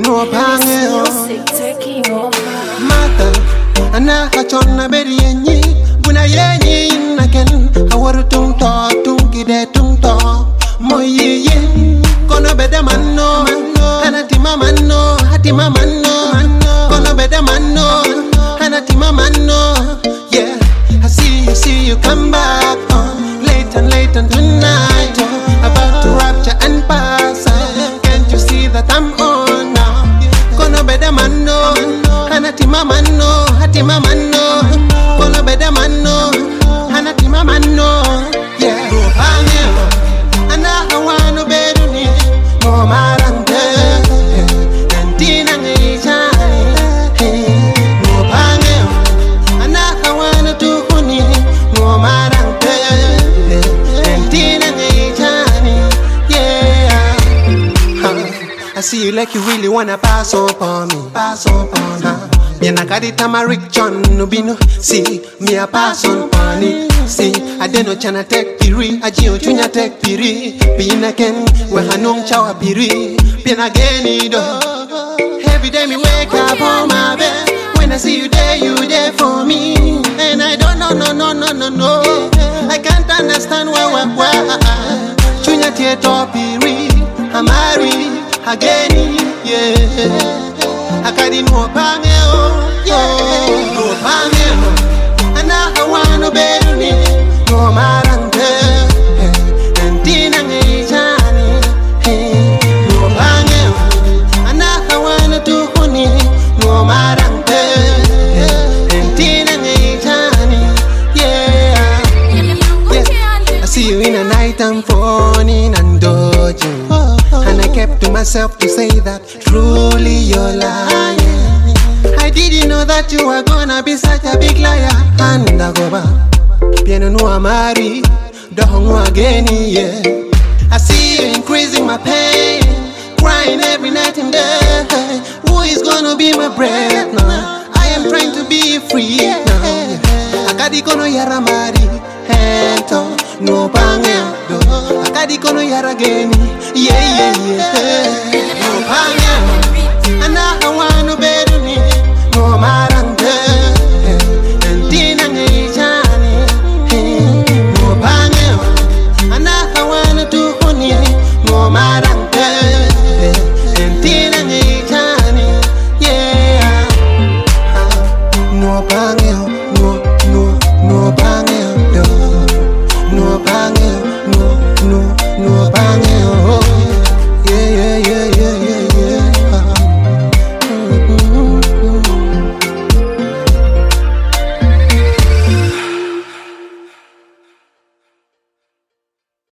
no pange Music taking over. mata ana hachona beri yenyi buna yenyi naken awaru tung gide tung to moyi yin kono beda manno hanatima manno hatima manno kono beda manno hanatima manno. Yeah, I see you come back late and tonight, about to rapture and pass. Can't you see that I'm on now? Kono beda manno hanatima manno hatima manno kono beda manno hanatima manno. Yeah, no pange ana hawano beduni no marante entina ngeichani no pange ana hawana tukuni no marante entina ngeichani. Yeah, I see you like you really wanna pass on me. Me na carry tamarick John no bino. See me a pass on it. See I deno chana tek piri, ajio chunya tek piri. Pina ken we hanung chawa piri. Pina geni do. Every day me wake up on my bed. When I see you there for me. And I don't no. I can't understand why. Chunya tieto piri, amari ageni, yeah. Akadi no pange no pange ana hawano beduni no marante entina ngeichani no pange ana hawana tukuni no marante entina ngeichani. Yeah, I see you in the night and phoning and dodging, and I kept to myself to say that truly you're lying. I didn't know that you were gonna be such a big liar. And I go back, piano no amari, dohongo again, yeah. I see you increasing my pain, crying every night and day. Who is gonna be my breath now? I am trying to be free now. Akadi kono yara mari, hento no pange do. Akadi kono yara geni, yeah.